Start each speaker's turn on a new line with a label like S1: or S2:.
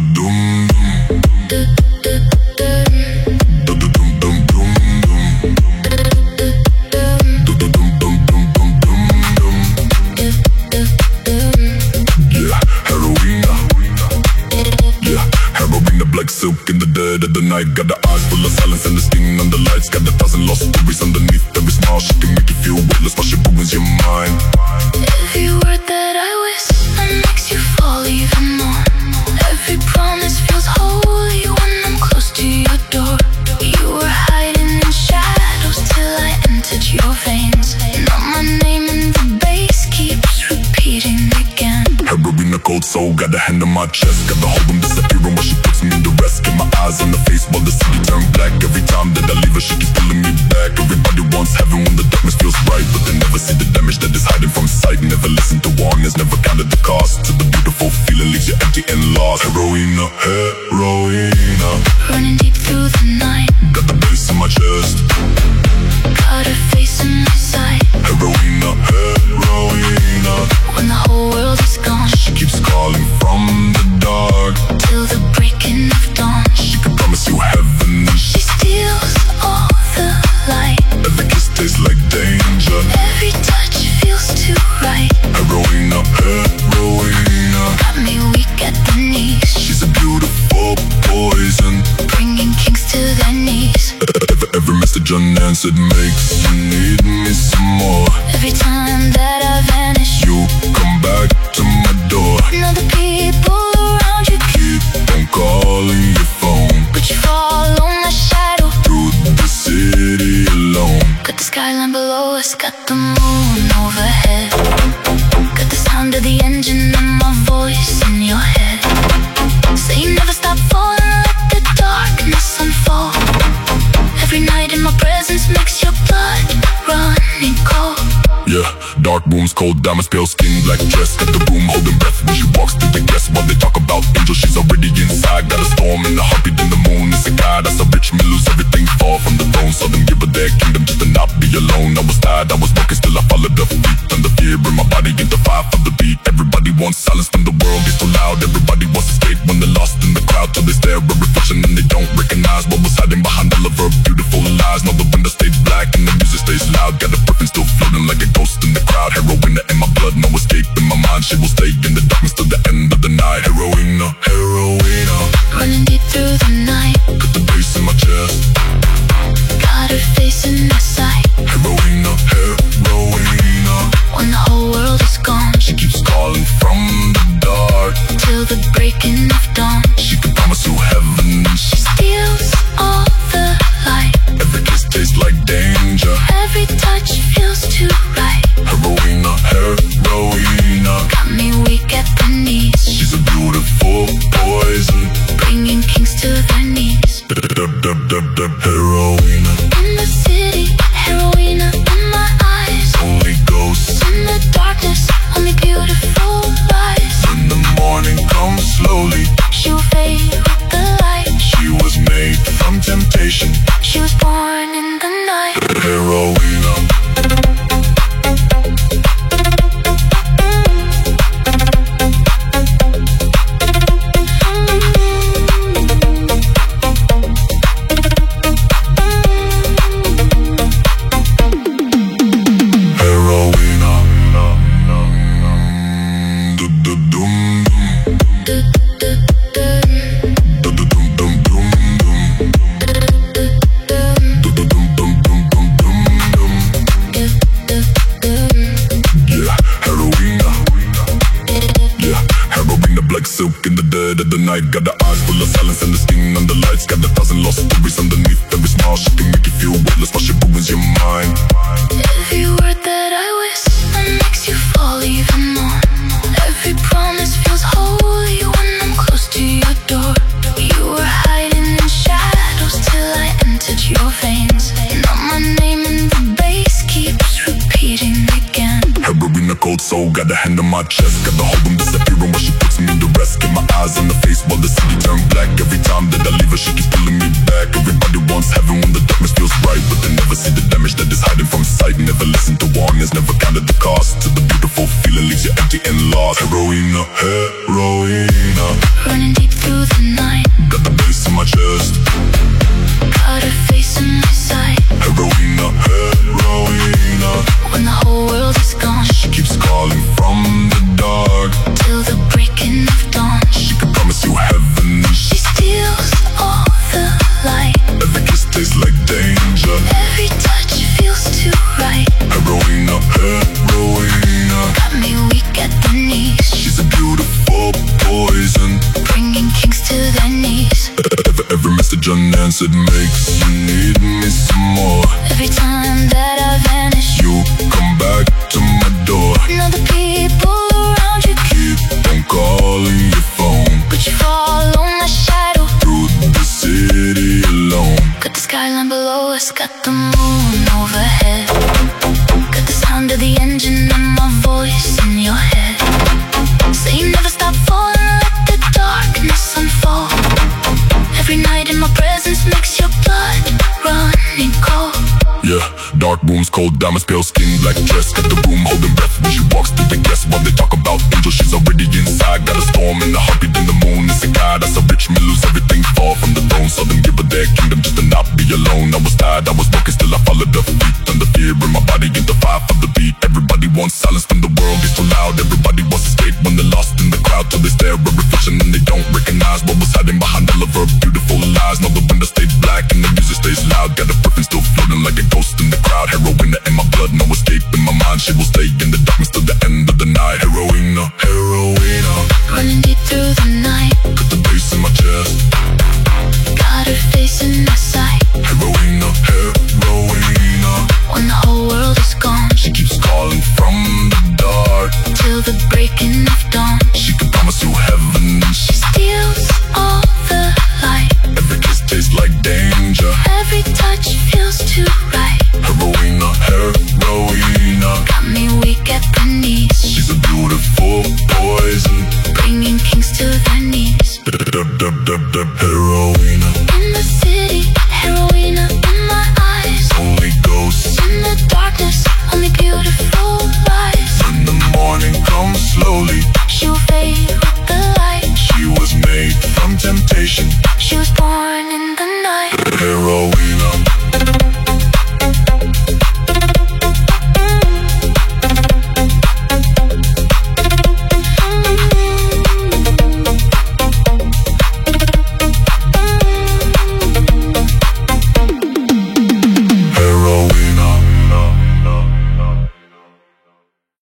S1: Silk in the dead of the night. Got the eyes full of silence and the sting on the lights. Got 1,000 lost stories underneath every smile. She can make you feel weightless while she ruins your mind.
S2: Every word that I whisper makes you fall even more. Every promise feels holy when I'm close to your door. You were hiding in shadows till I entered your veins. Now my name in the bass keeps repeating again.
S1: Heroin, a cold soul, got a hand on my chest. Got the whole room disappearing while she puts me to rest. Get my eyes on the face while the city turn black. Every time that I leave her, she keeps pulling me back. Everybody wants heaven when the darkness feels right, but they never see the damage that is hiding from sight. Never listen to warnings, never counted the cost. To the beautiful feeling leaves you empty and lost. Heroina, heroina,
S2: running deep through the night.
S1: got the bass in my chest.
S2: Got her face in my sight.
S1: Heroina, heroina,
S2: When the whole world is gone,
S1: she keeps calling from the dark
S2: till the breaking of dawn.
S1: She can promise you heaven.
S2: She steals all the light.
S1: Every kiss tastes like danger.
S2: Every touch feels too right.
S1: Heroina, heroina,
S2: Got me weak at the knees.
S1: she's a beautiful poison.
S2: Bringing kings to their knees.
S1: Every message unanswered makes you need me some more.
S2: Every time that I vanish,
S1: You come back to my door.
S2: now the people around you
S1: Keep on calling your phone
S2: but you follow my shadow.
S1: through the city alone.
S2: Got the skyline below us, got the moon overhead. Got the sound of the engine and my voice in your head. Say you never stop falling, let the darkness unfold. Every night in my presence makes your blood running cold.
S1: Yeah, dark rooms, cold diamonds, pale skin, black dress. Got the room holding breath when she walks through the guests. While they talk about angels, she's already inside. Got a storm in the heartbeat, in the moon is a god. That's a rich man, lose everything, fall from the throne. So then give her their kingdom just to not be alone. I was tired, I was broken, still I followed the feet. Under fear in my body, into fire for the beat. Everybody wants silence when the world gets too loud. Everybody wants to escape when they're lost in the crowd. Till they stare at reflection and they don't recognize what was hiding behind all of her beautiful lies. Now the window stays black and the music stays loud. Got a preference still floating like a ghost in the crowd. Heroina in my blood, no escape in my mind. She will stay in the darkness till the end of the night. Heroina, heroina,
S2: Running deep through the night.
S1: got the bass in my chest.
S2: Got her face in my sight.
S1: Heroina, heroina,
S2: When the whole world is gone,
S1: she keeps calling from the dark.
S2: till the breaking of dawn.
S1: She can promise you heaven.
S2: She steals all the light.
S1: Every kiss tastes like danger.
S2: Every touch feels too right.
S1: Heroina, heroina,
S2: Got me weak at the knees.
S1: she's a beautiful poison.
S2: Bringing kings to their knees.
S1: Heroina,
S2: In the city, heroina in my eyes.
S1: only ghosts.
S2: In the darkness, only beautiful lies.
S1: When the morning comes slowly,
S2: She'll fade with the light.
S1: she was made from temptation.
S2: She was born in the night.
S1: Heroina, heroina, like silk in the dead of the night. Got the eyes full of silence and the sting on the lights. Got 1,000 lost stories underneath every smile. She can make you feel weightless while she ruins your mind.
S2: Every word that I whisper makes you fall even more. Every promise feels holy when I'm close to your door. You were hiding in shadows till I entered your veins. Now my name in the bass keeps repeating again.
S1: Heroin, a cold soul, got a hand on my chest. Got the whole room disappearing while she puts me to rest. Get my eyes on the face while the city turn black. Every time that I leave her, she keeps pulling me back. Everybody wants heaven when the darkness feels right, but they never see the damage that is hiding from sight. Never listen to warnings, never counted the cost. To the beautiful feeling leaves you empty and lost. Heroina, heroina,
S2: Running deep through the night.
S1: Got the bass in my chest.
S2: Got her face in my sight.
S1: Heroina, heroina.
S2: When the whole world is gone,
S1: She keeps calling from the dark.
S2: till the breaking of dawn.
S1: She can promise you heaven.
S2: She steals all the light.
S1: Every kiss tastes like danger.
S2: Every touch feels too right.
S1: Heroina, heroina.
S2: Got me weak at the knees.
S1: She's a beautiful poison.
S2: Bringing kings to their knees.
S1: Every message unanswered makes you need me some more.
S2: Every time that I vanish,
S1: You come back to my door.
S2: know the people around you,
S1: Keep on calling your phone.
S2: but you follow my shadow.
S1: Through the city alone.
S2: Got the skyline below us, got the moon overhead. Got the sound of the engine and my voice in your head. Say you never stop falling, let the darkness unfold. Every night in my presence makes your blood running cold.
S1: Yeah, dark rooms, cold diamonds, pale skin, black dress. Got the room holding breath when she walks through the guests. While they talk about angels, she's already inside. Got a storm in the heartbeat, and the moon is a guy. That's a rich man, lose everything, fall from the throne. So them give her their kingdom just to not be alone. I was tired, I was broken, still I followed the beat. Under fear in my body, get the fire for the beat. Everybody wants silence when the world gets too loud. Everybody wants escape when they're lost in the crowd. Till they stare at reflection and they don't recognize what was hiding behind all of her beautiful lies. Know the window stays black and the music stays loud. Got a perfume still floating like a ghost in the crowd. Heroina in my blood, no escape in my mind. She will stay in the darkness till the end of the night. Heroina, heroina.
S2: Running deep through the night.
S1: Got the bass in my chest.
S2: Got her face in my sight.
S1: Heroina, heroina.
S2: When the whole world is gone,
S1: She keeps calling from the dark.
S2: till the breaking of dawn.
S1: She can promise you heaven.
S2: She steals all the light.
S1: Every kiss tastes like danger.
S2: Every touch feels too right.
S1: Heroina, heroina.
S2: Got me weak at the knees.
S1: She's a beautiful poison.
S2: Bringing kings to their knees.
S1: Heroina.
S2: In the city, heroina in my eyes.
S1: Only ghosts.
S2: In the darkness, only beautiful lies.
S1: When the morning comes slowly.